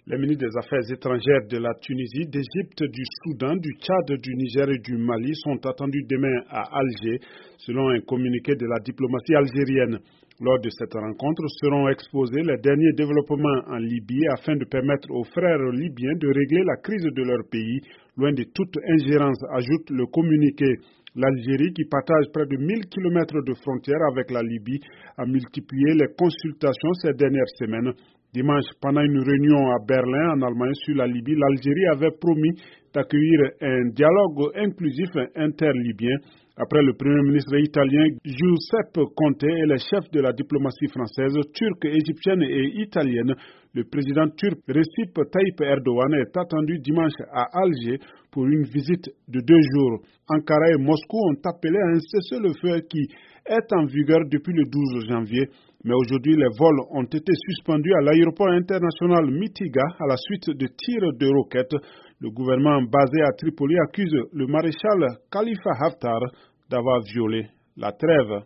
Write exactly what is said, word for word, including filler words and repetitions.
Les ministres des Affaires étrangères de la Tunisie, d'Égypte, du Soudan, du Tchad, du Niger et du Mali sont attendus demain à Alger, selon un communiqué de la diplomatie algérienne. Lors de cette rencontre seront exposés les derniers développements en Libye afin de permettre aux frères libyens de régler la crise de leur pays, loin de toute ingérence, ajoute le communiqué. L'Algérie, qui partage près de mille kilomètres de frontière avec la Libye, a multiplié les consultations ces dernières semaines. Dimanche, pendant une réunion à Berlin, en Allemagne, sur la Libye, l'Algérie avait promis d'accueillir un dialogue inclusif interlibyen. Après le Premier ministre italien Giuseppe Conte et les chefs de la diplomatie française, turque, égyptienne et italienne, le président turc Recep Tayyip Erdogan est attendu dimanche à Alger pour une visite de deux jours. Ankara et Moscou ont appelé à un cessez-le-feu qui est en vigueur depuis le douze janvier. Mais aujourd'hui, les vols ont été suspendus à l'aéroport international Mitiga à la suite de tirs de roquettes. Le gouvernement basé à Tripoli accuse le maréchal Khalifa Haftar d'avoir violé la trêve.